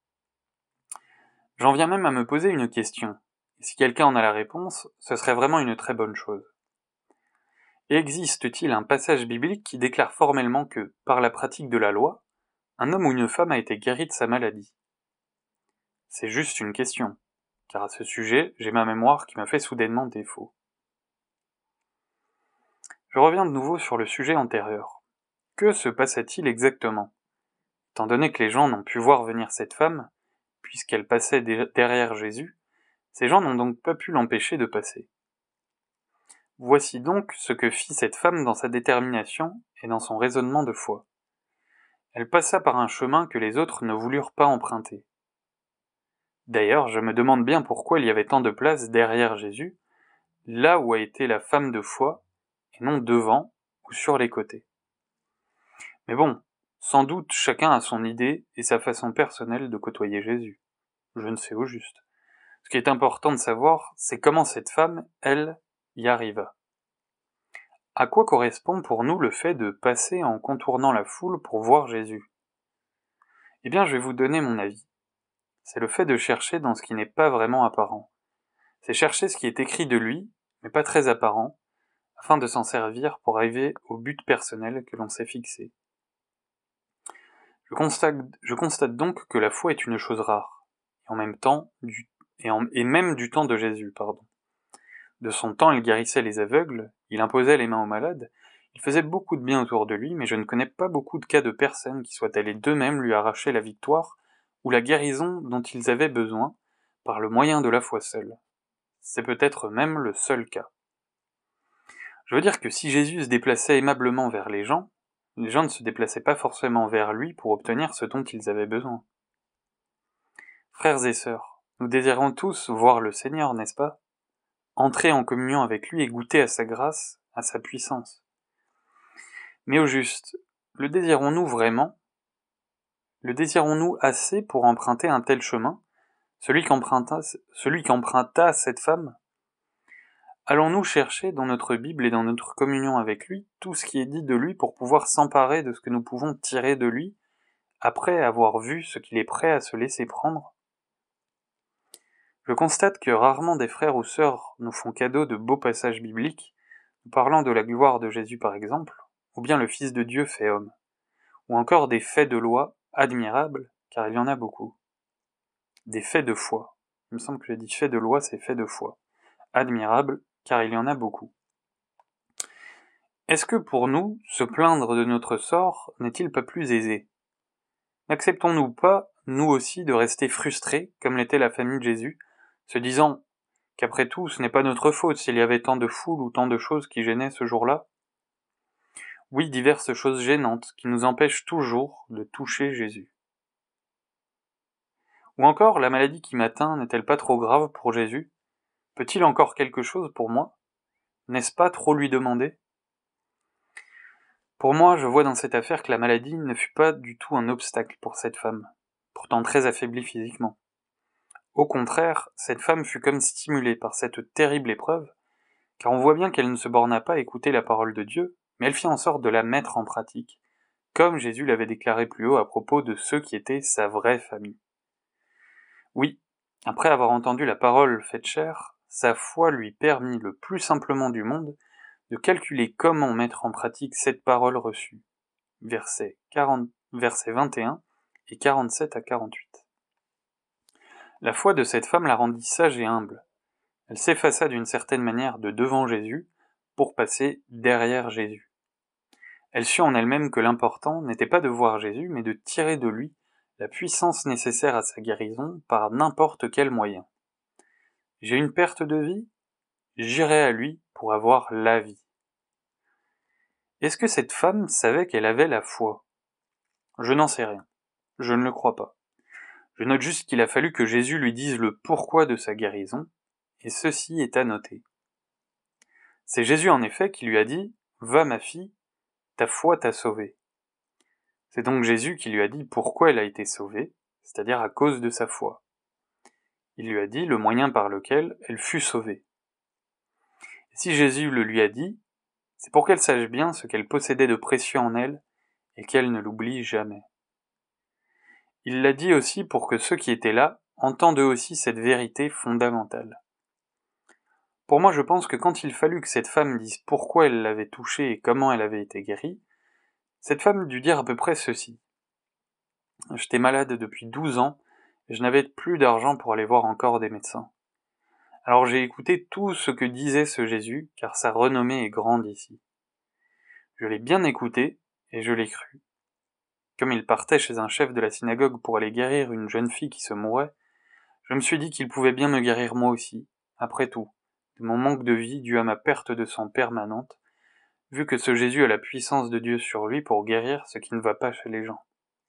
J'en viens même à me poser une question, et si quelqu'un en a la réponse, ce serait vraiment une très bonne chose. Existe-t-il un passage biblique qui déclare formellement que, par la pratique de la loi, un homme ou une femme a été guéri de sa maladie ? C'est juste une question, car à ce sujet, j'ai ma mémoire qui m'a fait soudainement défaut. Je reviens de nouveau sur le sujet antérieur. Que se passait-il exactement ? Étant donné que les gens n'ont pu voir venir cette femme, puisqu'elle passait derrière Jésus, ces gens n'ont donc pas pu l'empêcher de passer. Voici donc ce que fit cette femme dans sa détermination et dans son raisonnement de foi. Elle passa par un chemin que les autres ne voulurent pas emprunter. D'ailleurs, je me demande bien pourquoi il y avait tant de place derrière Jésus, là où a été la femme de foi, et non devant ou sur les côtés. Mais bon, sans doute chacun a son idée et sa façon personnelle de côtoyer Jésus. Je ne sais au juste. Ce qui est important de savoir, c'est comment cette femme, elle, y arriva. À quoi correspond pour nous le fait de passer en contournant la foule pour voir Jésus ? Eh bien, je vais vous donner mon avis. C'est le fait de chercher dans ce qui n'est pas vraiment apparent. C'est chercher ce qui est écrit de lui, mais pas très apparent, afin de s'en servir pour arriver au but personnel que l'on s'est fixé. Je constate donc que la foi est une chose rare, et en même temps, même du temps de Jésus, pardon. De son temps, il guérissait les aveugles, il imposait les mains aux malades, il faisait beaucoup de bien autour de lui, mais je ne connais pas beaucoup de cas de personnes qui soient allées d'eux-mêmes lui arracher la victoire ou la guérison dont ils avaient besoin, par le moyen de la foi seule. C'est peut-être même le seul cas. Je veux dire que si Jésus se déplaçait aimablement vers les gens ne se déplaçaient pas forcément vers lui pour obtenir ce dont ils avaient besoin. Frères et sœurs, nous désirons tous voir le Seigneur, n'est-ce pas ? Entrer en communion avec lui et goûter à sa grâce, à sa puissance. Mais au juste, le désirons-nous vraiment ? Le désirons-nous assez pour emprunter un tel chemin, celui qu'emprunta cette femme ? Allons-nous chercher dans notre Bible et dans notre communion avec lui tout ce qui est dit de lui pour pouvoir s'emparer de ce que nous pouvons tirer de lui, après avoir vu ce qu'il est prêt à se laisser prendre ? Je constate que rarement des frères ou sœurs nous font cadeau de beaux passages bibliques, nous parlant de la gloire de Jésus par exemple, ou bien le Fils de Dieu fait homme, ou encore des faits de loi admirables, car il y en a beaucoup. Des faits de foi. Il me semble que j'ai dit faits de loi, c'est faits de foi. Admirables, car il y en a beaucoup. Est-ce que pour nous, se plaindre de notre sort n'est-il pas plus aisé ? N'acceptons-nous pas, nous aussi, de rester frustrés, comme l'était la famille de Jésus, se disant qu'après tout, ce n'est pas notre faute s'il y avait tant de foules ou tant de choses qui gênaient ce jour-là ? Oui, diverses choses gênantes qui nous empêchent toujours de toucher Jésus. Ou encore, la maladie qui m'atteint n'est-elle pas trop grave pour Jésus ? Peut-il encore quelque chose pour moi ? N'est-ce pas trop lui demander ? Pour moi, je vois dans cette affaire que la maladie ne fut pas du tout un obstacle pour cette femme, pourtant très affaiblie physiquement. Au contraire, cette femme fut comme stimulée par cette terrible épreuve, car on voit bien qu'elle ne se borna pas à écouter la parole de Dieu, mais elle fit en sorte de la mettre en pratique, comme Jésus l'avait déclaré plus haut à propos de ceux qui étaient sa vraie famille. Oui, après avoir entendu la parole faite chair, sa foi lui permit le plus simplement du monde de calculer comment mettre en pratique cette parole reçue. Versets 21 et 47 à 48. La foi de cette femme la rendit sage et humble. Elle s'effaça d'une certaine manière de devant Jésus pour passer derrière Jésus. Elle sut en elle-même que l'important n'était pas de voir Jésus, mais de tirer de lui la puissance nécessaire à sa guérison par n'importe quel moyen. J'ai une perte de vie ? J'irai à lui pour avoir la vie. Est-ce que cette femme savait qu'elle avait la foi ? Je n'en sais rien. Je ne le crois pas. Je note juste qu'il a fallu que Jésus lui dise le pourquoi de sa guérison, et ceci est à noter. C'est Jésus en effet qui lui a dit « Va ma fille, ta foi t'a sauvée ». C'est donc Jésus qui lui a dit pourquoi elle a été sauvée, c'est-à-dire à cause de sa foi. Il lui a dit le moyen par lequel elle fut sauvée. Et si Jésus le lui a dit, c'est pour qu'elle sache bien ce qu'elle possédait de précieux en elle, et qu'elle ne l'oublie jamais. Il l'a dit aussi pour que ceux qui étaient là entendent eux aussi cette vérité fondamentale. Pour moi, je pense que quand il fallut que cette femme dise pourquoi elle l'avait touchée et comment elle avait été guérie, cette femme dut dire à peu près ceci. J'étais malade depuis 12 ans, et je n'avais plus d'argent pour aller voir encore des médecins. Alors j'ai écouté tout ce que disait ce Jésus, car sa renommée est grande ici. Je l'ai bien écouté, et je l'ai cru. Comme il partait chez un chef de la synagogue pour aller guérir une jeune fille qui se mourait, je me suis dit qu'il pouvait bien me guérir moi aussi, après tout, de mon manque de vie dû à ma perte de sang permanente, vu que ce Jésus a la puissance de Dieu sur lui pour guérir ce qui ne va pas chez les gens.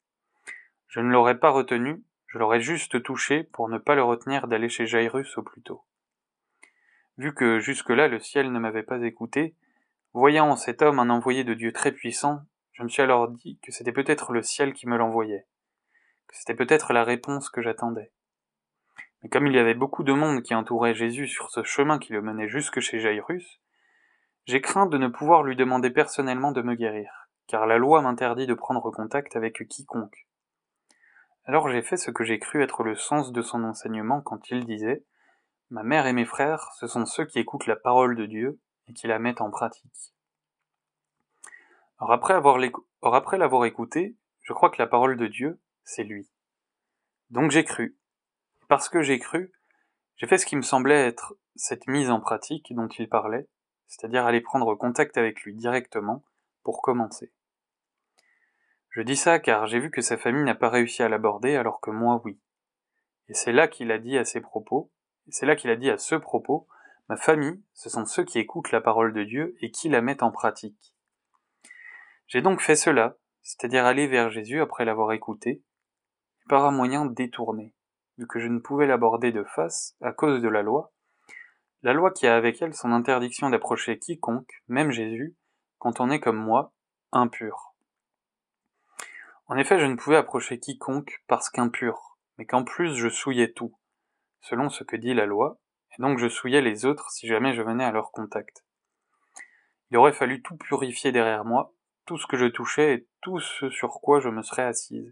Je ne l'aurais pas retenu, je l'aurais juste touché pour ne pas le retenir d'aller chez Jairus au plus tôt. Vu que jusque-là le ciel ne m'avait pas écouté, voyant en cet homme un envoyé de Dieu très puissant, je me suis alors dit que c'était peut-être le ciel qui me l'envoyait, que c'était peut-être la réponse que j'attendais. Mais comme il y avait beaucoup de monde qui entourait Jésus sur ce chemin qui le menait jusque chez Jairus, j'ai craint de ne pouvoir lui demander personnellement de me guérir, car la loi m'interdit de prendre contact avec quiconque. Alors j'ai fait ce que j'ai cru être le sens de son enseignement quand il disait « Ma mère et mes frères, ce sont ceux qui écoutent la parole de Dieu et qui la mette en pratique. Or après l'avoir écouté, je crois que la parole de Dieu, c'est lui. Donc j'ai cru. Parce que j'ai cru, j'ai fait ce qui me semblait être cette mise en pratique dont il parlait, c'est-à-dire aller prendre contact avec lui directement pour commencer. Je dis ça car j'ai vu que sa famille n'a pas réussi à l'aborder alors que moi oui. Et c'est là qu'il a dit à ce propos, ma famille, ce sont ceux qui écoutent la parole de Dieu et qui la mettent en pratique. J'ai donc fait cela, c'est-à-dire aller vers Jésus après l'avoir écouté, par un moyen détourné, vu que je ne pouvais l'aborder de face à cause de la loi qui a avec elle son interdiction d'approcher quiconque, même Jésus, quand on est comme moi, impur. En effet, je ne pouvais approcher quiconque parce qu'impur, mais qu'en plus je souillais tout, selon ce que dit la loi, et donc je souillais les autres si jamais je venais à leur contact. Il aurait fallu tout purifier derrière moi, tout ce que je touchais et tout ce sur quoi je me serais assise.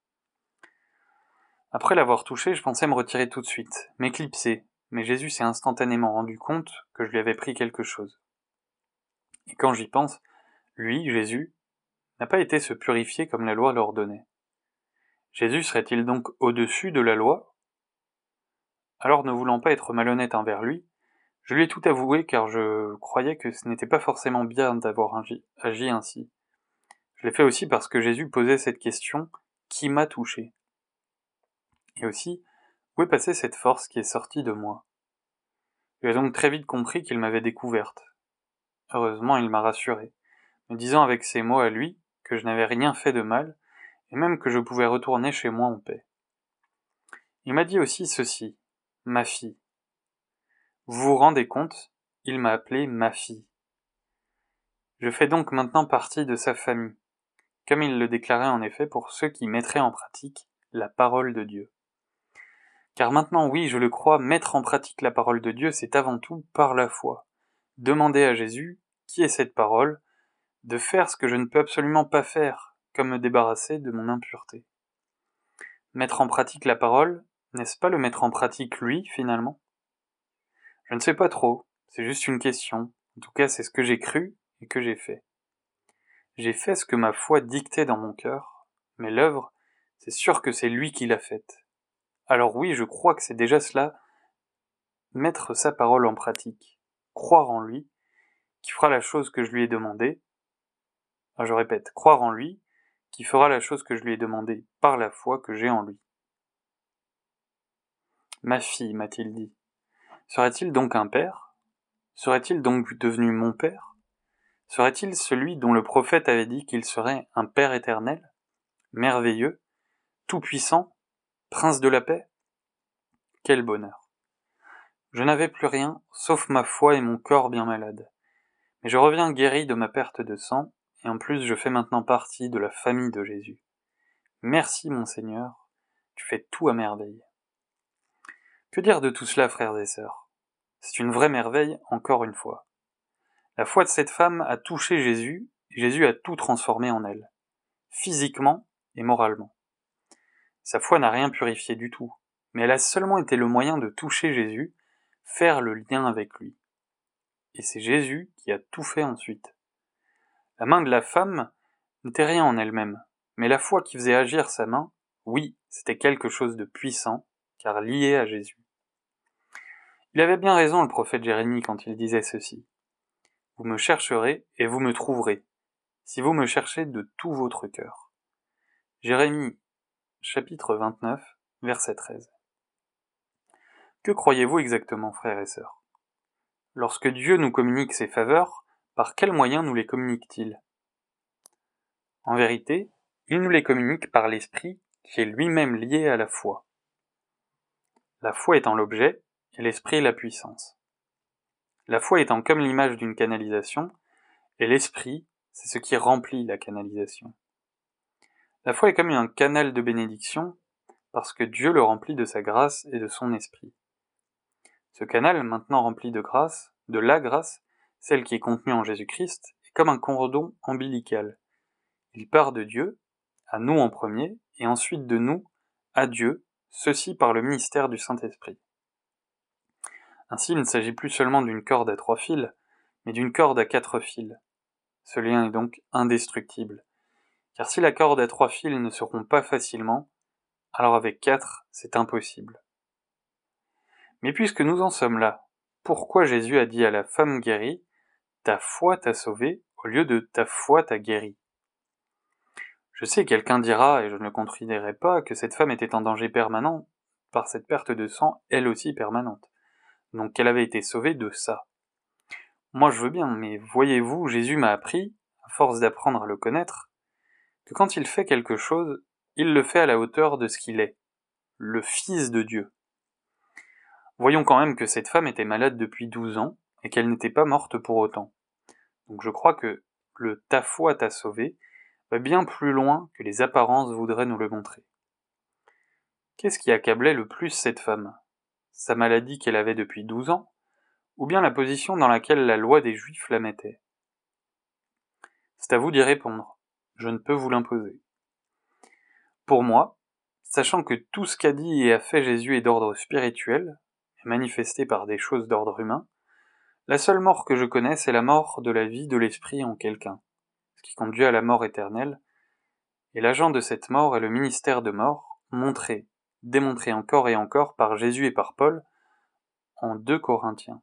Après l'avoir touché, je pensais me retirer tout de suite, m'éclipser, mais Jésus s'est instantanément rendu compte que je lui avais pris quelque chose. Et quand j'y pense, lui, Jésus, n'a pas été se purifier comme la loi l'ordonnait. Jésus serait-il donc au-dessus de la loi ? Alors, ne voulant pas être malhonnête envers lui, je lui ai tout avoué car je croyais que ce n'était pas forcément bien d'avoir agi ainsi. Je l'ai fait aussi parce que Jésus posait cette question « Qui m'a touché ?» Et aussi, où est passée cette force qui est sortie de moi ? J'ai donc très vite compris qu'il m'avait découverte. Heureusement, il m'a rassuré, me disant avec ses mots à lui que je n'avais rien fait de mal, et même que je pouvais retourner chez moi en paix. Il m'a dit aussi ceci, ma fille. Vous vous rendez compte, il m'a appelé ma fille. Je fais donc maintenant partie de sa famille, comme il le déclarait en effet pour ceux qui mettraient en pratique la parole de Dieu. Car maintenant, oui, je le crois, mettre en pratique la parole de Dieu, c'est avant tout par la foi. Demander à Jésus, qui est cette parole, de faire ce que je ne peux absolument pas faire, comme me débarrasser de mon impureté. Mettre en pratique la parole, n'est-ce pas le mettre en pratique lui, finalement ? Je ne sais pas trop, c'est juste une question. En tout cas, c'est ce que j'ai cru et que j'ai fait. J'ai fait ce que ma foi dictait dans mon cœur, mais l'œuvre, c'est sûr que c'est lui qui l'a faite. Alors oui, je crois que c'est déjà cela, mettre sa parole en pratique, croire en lui, qui fera la chose que je lui ai demandée. Je répète, croire en lui, qui fera la chose que je lui ai demandée par la foi que j'ai en lui. Ma fille, m'a-t-il dit. Serait-il donc un père ? Serait-il donc devenu mon père ? Serait-il celui dont le prophète avait dit qu'il serait un père éternel, merveilleux, tout-puissant, prince de la paix ? Quel bonheur ! Je n'avais plus rien, sauf ma foi et mon corps bien malade. Mais je reviens guéri de ma perte de sang, et en plus je fais maintenant partie de la famille de Jésus. Merci mon Seigneur, tu fais tout à merveille. Que dire de tout cela, frères et sœurs ? C'est une vraie merveille, encore une fois. La foi de cette femme a touché Jésus, et Jésus a tout transformé en elle, physiquement et moralement. Sa foi n'a rien purifié du tout, mais elle a seulement été le moyen de toucher Jésus, faire le lien avec lui. Et c'est Jésus qui a tout fait ensuite. La main de la femme n'était rien en elle-même, mais la foi qui faisait agir sa main, oui, c'était quelque chose de puissant, car lié à Jésus. Il avait bien raison le prophète Jérémie quand il disait ceci. Vous me chercherez et vous me trouverez, si vous me cherchez de tout votre cœur. Jérémie, chapitre 29, verset 13. Que croyez-vous exactement, frères et sœurs ? Lorsque Dieu nous communique ses faveurs, par quels moyens nous les communique-t-il ? En vérité, il nous les communique par l'Esprit qui est lui-même lié à la foi. La foi étant l'objet, et l'Esprit la puissance. La foi étant comme l'image d'une canalisation, et l'Esprit, c'est ce qui remplit la canalisation. La foi est comme un canal de bénédiction, parce que Dieu le remplit de sa grâce et de son Esprit. Ce canal, maintenant rempli de grâce, de la grâce, celle qui est contenue en Jésus-Christ, est comme un cordon ombilical. Il part de Dieu, à nous en premier, et ensuite de nous, à Dieu, ceci par le ministère du Saint-Esprit. Ainsi, il ne s'agit plus seulement d'une corde à 3 fils, mais d'une corde à 4 fils. Ce lien est donc indestructible, car si la corde à 3 fils ne se rompt pas facilement, alors avec 4, c'est impossible. Mais puisque nous en sommes là, pourquoi Jésus a dit à la femme guérie « Ta foi t'a sauvée » au lieu de « Ta foi t'a guérie » ? Je sais, quelqu'un dira, et je ne le contredirai pas, que cette femme était en danger permanent par cette perte de sang, elle aussi permanente. Donc qu'elle avait été sauvée de ça. Moi je veux bien, mais voyez-vous, Jésus m'a appris, à force d'apprendre à le connaître, que quand il fait quelque chose, il le fait à la hauteur de ce qu'il est, le Fils de Dieu. Voyons quand même que cette femme était malade depuis 12 ans, et qu'elle n'était pas morte pour autant. Donc je crois que le « ta foi t'a sauvé » va bien plus loin que les apparences voudraient nous le montrer. Qu'est-ce qui accablait le plus cette femme ? Sa maladie qu'elle avait depuis 12 ans, ou bien la position dans laquelle la loi des Juifs la mettait ? C'est à vous d'y répondre, je ne peux vous l'imposer. Pour moi, sachant que tout ce qu'a dit et a fait Jésus est d'ordre spirituel, et manifesté par des choses d'ordre humain, la seule mort que je connais, c'est la mort de la vie de l'esprit en quelqu'un, ce qui conduit à la mort éternelle, et l'agent de cette mort est le ministère de mort, démontré encore et encore par Jésus et par Paul en 2 Corinthiens.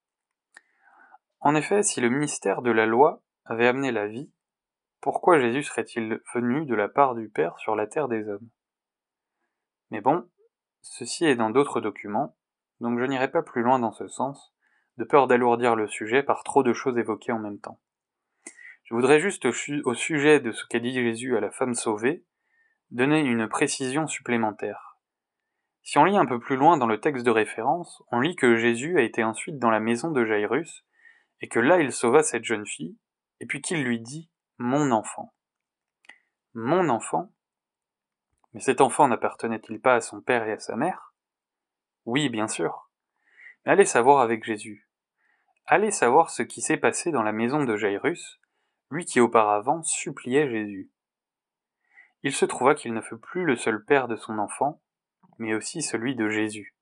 En effet, si le ministère de la loi avait amené la vie, pourquoi Jésus serait-il venu de la part du Père sur la terre des hommes ? Mais bon, ceci est dans d'autres documents, donc je n'irai pas plus loin dans ce sens, de peur d'alourdir le sujet par trop de choses évoquées en même temps. Je voudrais juste au sujet de ce qu'a dit Jésus à la femme sauvée, donner une précision supplémentaire. Si on lit un peu plus loin dans le texte de référence, on lit que Jésus a été ensuite dans la maison de Jairus, et que là il sauva cette jeune fille, et puis qu'il lui dit « Mon enfant ». Mon enfant ? Mais cet enfant n'appartenait-il pas à son père et à sa mère ? Oui, bien sûr. Mais allez savoir avec Jésus. Allez savoir ce qui s'est passé dans la maison de Jairus, lui qui auparavant suppliait Jésus. Il se trouva qu'il ne fut plus le seul père de son enfant, mais aussi celui de Jésus.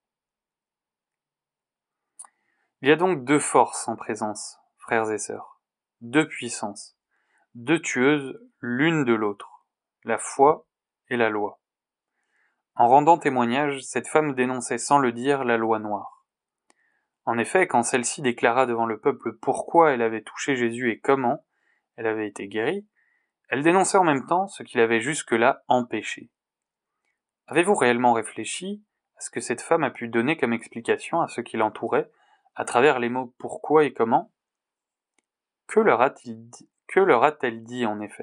Il y a donc 2 forces en présence, frères et sœurs, 2 puissances, 2 tueuses l'une de l'autre, la foi et la loi. En rendant témoignage, cette femme dénonçait sans le dire la loi noire. En effet, quand celle-ci déclara devant le peuple pourquoi elle avait touché Jésus et comment elle avait été guérie, elle dénonçait en même temps ce qu'il avait jusque-là empêché. Avez-vous réellement réfléchi à ce que cette femme a pu donner comme explication à ceux qui l'entouraient à travers les mots « pourquoi » et « comment » ? Que leur a-t-elle dit en effet ?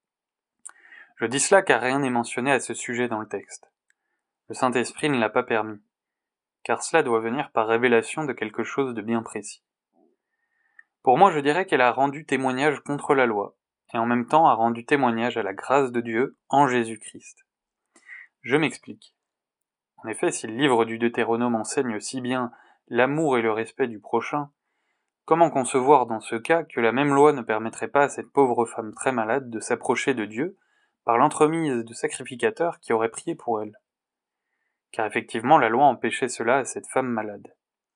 Je dis cela car rien n'est mentionné à ce sujet dans le texte. Le Saint-Esprit ne l'a pas permis, car cela doit venir par révélation de quelque chose de bien précis. Pour moi, je dirais qu'elle a rendu témoignage contre la loi, et en même temps a rendu témoignage à la grâce de Dieu en Jésus-Christ. Je m'explique. En effet, si le livre du Deutéronome enseigne aussi bien l'amour et le respect du prochain, comment concevoir dans ce cas que la même loi ne permettrait pas à cette pauvre femme très malade de s'approcher de Dieu par l'entremise de sacrificateurs qui auraient prié pour elle ? Car effectivement, la loi empêchait cela à cette femme malade.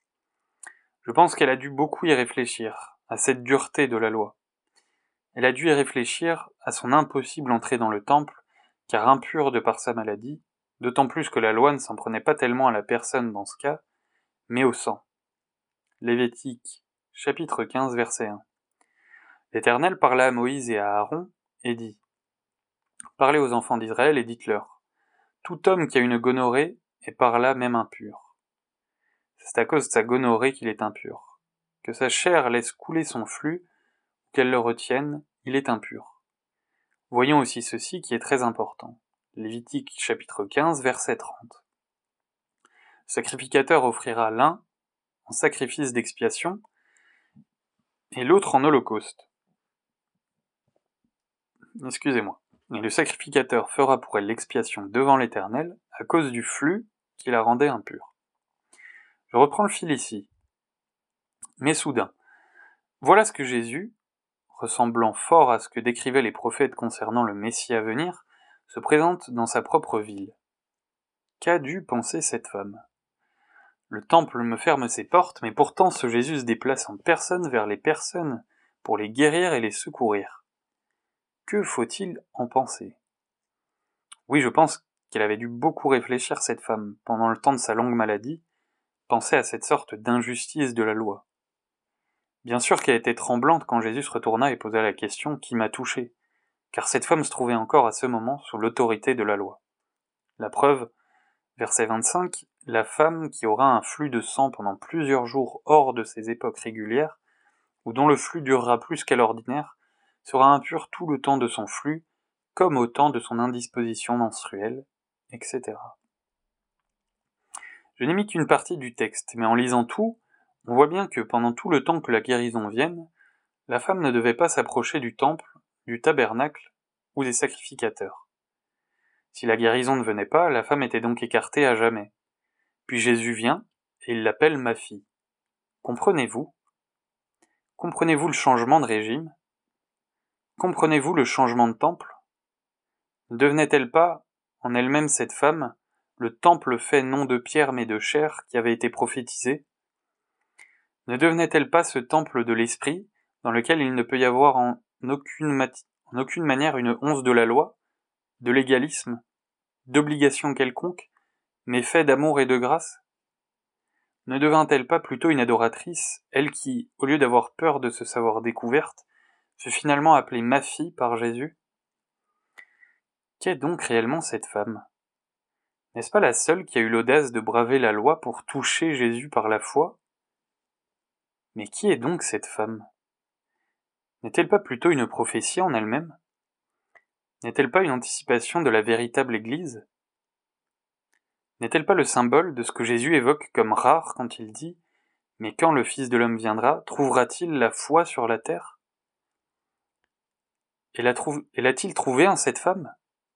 Je pense qu'elle a dû beaucoup y réfléchir, à cette dureté de la loi. Elle a dû y réfléchir à son impossible entrée dans le temple, car impure de par sa maladie, d'autant plus que la loi ne s'en prenait pas tellement à la personne dans ce cas, mais au sang. Lévitique, chapitre 15, verset 1. L'Éternel parla à Moïse et à Aaron, et dit « Parlez aux enfants d'Israël et dites-leur, tout homme qui a une gonorrhée est par là même impur. C'est à cause de sa gonorrhée qu'il est impur. Que sa chair laisse couler son flux, ou qu'elle le retienne, il est impur. » Voyons aussi ceci qui est très important. Lévitique chapitre 15, verset 30. Le sacrificateur offrira l'un en sacrifice d'expiation et l'autre en holocauste. Excusez-moi. Et le sacrificateur fera pour elle l'expiation devant l'Éternel à cause du flux qui la rendait impure. Je reprends le fil ici. Mais soudain, voilà ce que Jésus, ressemblant fort à ce que décrivaient les prophètes concernant le Messie à venir, se présente dans sa propre ville. Qu'a dû penser cette femme ? Le temple me ferme ses portes, mais pourtant ce Jésus se déplace en personne vers les personnes pour les guérir et les secourir. Que faut-il en penser ? Oui, je pense qu'elle avait dû beaucoup réfléchir, cette femme, pendant le temps de sa longue maladie, penser à cette sorte d'injustice de la loi. Bien sûr qu'elle était tremblante quand Jésus se retourna et posa la question « Qui m'a touché ?» car cette femme se trouvait encore à ce moment sous l'autorité de la loi. La preuve, verset 25, la femme qui aura un flux de sang pendant plusieurs jours hors de ses époques régulières, ou dont le flux durera plus qu'à l'ordinaire, sera impure tout le temps de son flux, comme au temps de son indisposition menstruelle, etc. Je n'ai mis qu'une partie du texte, mais en lisant tout, on voit bien que pendant tout le temps que la guérison vienne, la femme ne devait pas s'approcher du temple, du tabernacle ou des sacrificateurs. Si la guérison ne venait pas, la femme était donc écartée à jamais. Puis Jésus vient, et il l'appelle ma fille. Comprenez-vous ? Comprenez-vous le changement de régime ? Comprenez-vous le changement de temple ? Ne devenait-elle pas, en elle-même cette femme, le temple fait non de pierre mais de chair qui avait été prophétisé ? Ne devenait-elle pas ce temple de l'esprit, dans lequel il ne peut y avoir en aucune manière une once de la loi, de légalisme, d'obligation quelconque, mais fait d'amour et de grâce ? Ne devint-elle pas plutôt une adoratrice, elle qui, au lieu d'avoir peur de se savoir découverte, fut finalement appelée ma fille par Jésus ? Qu'est donc réellement cette femme ? N'est-ce pas la seule qui a eu l'audace de braver la loi pour toucher Jésus par la foi ? Mais qui est donc cette femme ? N'est-elle pas plutôt une prophétie en elle-même ? N'est-elle pas une anticipation de la véritable Église ? N'est-elle pas le symbole de ce que Jésus évoque comme rare quand il dit « Mais quand le Fils de l'homme viendra, trouvera-t-il la foi sur la terre ?» Et l'a-t-il trouvée en cette femme ?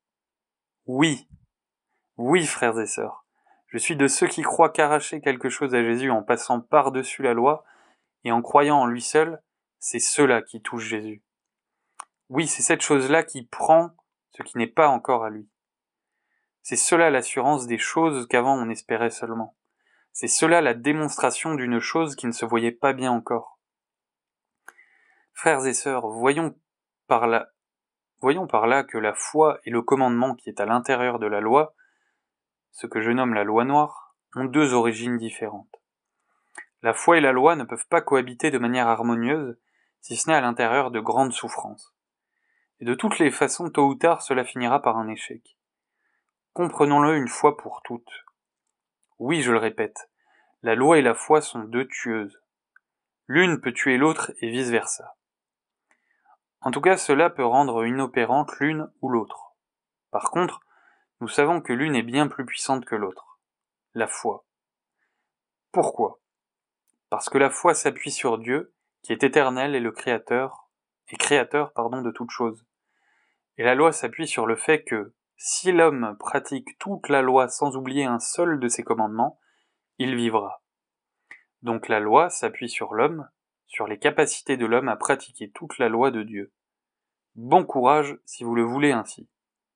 Oui, oui, frères et sœurs. Je suis de ceux qui croient qu'arracher quelque chose à Jésus en passant par-dessus la loi et en croyant en lui seul, c'est cela qui touche Jésus. Oui, c'est cette chose-là qui prend ce qui n'est pas encore à lui. C'est cela l'assurance des choses qu'avant on espérait seulement. C'est cela la démonstration d'une chose qui ne se voyait pas bien encore. Frères et sœurs, voyons par là que la foi et le commandement qui est à l'intérieur de la loi, ce que je nomme la loi noire, ont deux origines différentes. La foi et la loi ne peuvent pas cohabiter de manière harmonieuse, si ce n'est à l'intérieur de grandes souffrances. Et de toutes les façons, tôt ou tard, cela finira par un échec. Comprenons-le une fois pour toutes. Oui, je le répète, la loi et la foi sont deux tueuses. L'une peut tuer l'autre et vice-versa. En tout cas, cela peut rendre inopérante l'une ou l'autre. Par contre, nous savons que l'une est bien plus puissante que l'autre. La foi. Pourquoi ? Parce que la foi s'appuie sur Dieu, qui est éternel et le créateur de toutes choses. Et la loi s'appuie sur le fait que, si l'homme pratique toute la loi sans oublier un seul de ses commandements, il vivra. Donc la loi s'appuie sur l'homme, sur les capacités de l'homme à pratiquer toute la loi de Dieu. Bon courage si vous le voulez ainsi.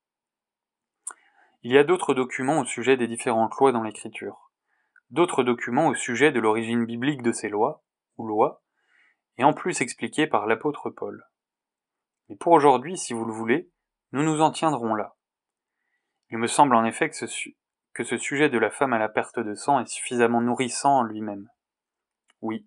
Il y a d'autres documents au sujet des différentes lois dans l'Écriture, d'autres documents au sujet de l'origine biblique de ces lois, ou lois, et en plus expliqués par l'apôtre Paul. Mais pour aujourd'hui, si vous le voulez, nous nous en tiendrons là. Il me semble en effet que ce sujet de la femme à la perte de sang est suffisamment nourrissant en lui-même. Oui.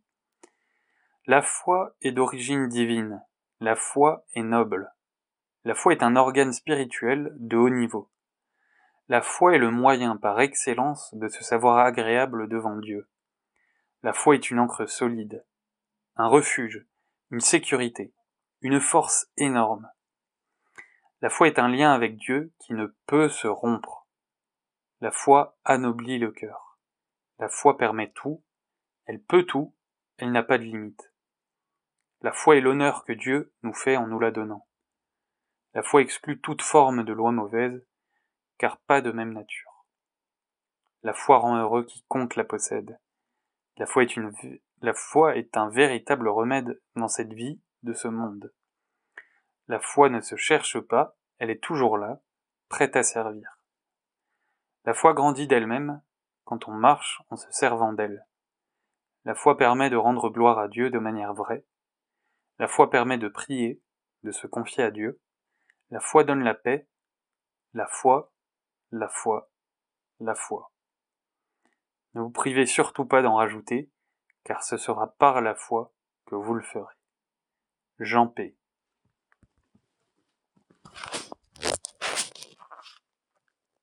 La foi est d'origine divine. La foi est noble. La foi est un organe spirituel de haut niveau. La foi est le moyen par excellence de se savoir agréable devant Dieu. La foi est une ancre solide, un refuge, une sécurité, une force énorme. La foi est un lien avec Dieu qui ne peut se rompre. La foi anoblit le cœur. La foi permet tout, elle peut tout, elle n'a pas de limite. La foi est l'honneur que Dieu nous fait en nous la donnant. La foi exclut toute forme de loi mauvaise, car pas de même nature. La foi rend heureux quiconque la possède. La foi est un véritable remède dans cette vie de ce monde. La foi ne se cherche pas, elle est toujours là, prête à servir. La foi grandit d'elle-même, quand on marche en se servant d'elle. La foi permet de rendre gloire à Dieu de manière vraie. La foi permet de prier, de se confier à Dieu. La foi donne la paix. La foi, la foi, la foi. Ne vous privez surtout pas d'en rajouter, car ce sera par la foi que vous le ferez. Jean P.